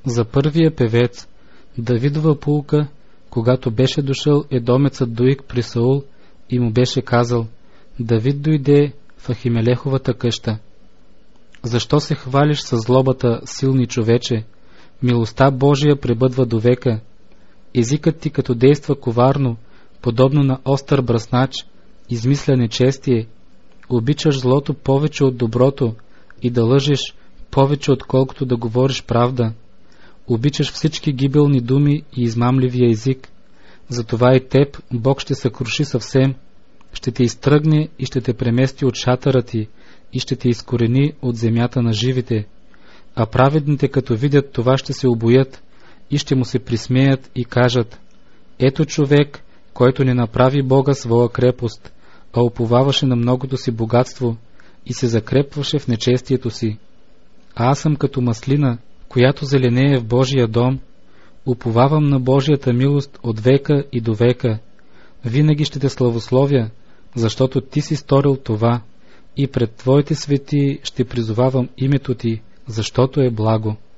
За първия певец, Давидова пулка, когато беше дошъл едомецът Доик при Саул и му беше казал: Давид дойде в Ахимелеховата къща. Защо се хвалиш със злобата, силни човече? Милостта Божия пребъдва до века. Езикът ти като действа коварно, подобно на остър бръснач, измисля нечестие. Обичаш злото повече от доброто и да лъжеш повече отколкото да говориш правда. Обичаш всички гибелни думи и измамливия език. Затова и теб Бог ще съкруши съвсем, ще те изтръгне и ще те премести от шатъра ти и ще те изкорени от земята на живите. А праведните, като видят това, ще се обоят и ще му се присмеят и кажат: ето човек, който не направи Бога своя крепост, а уповаваше на многото си богатство и се закрепваше в нечестието си. А аз съм като маслина, която зеленее в Божия дом, уповавам на Божията милост от века и до века. Винаги ще те славословя, защото ти си сторил това, и пред твоите свети ще призовавам името ти, защото е благо.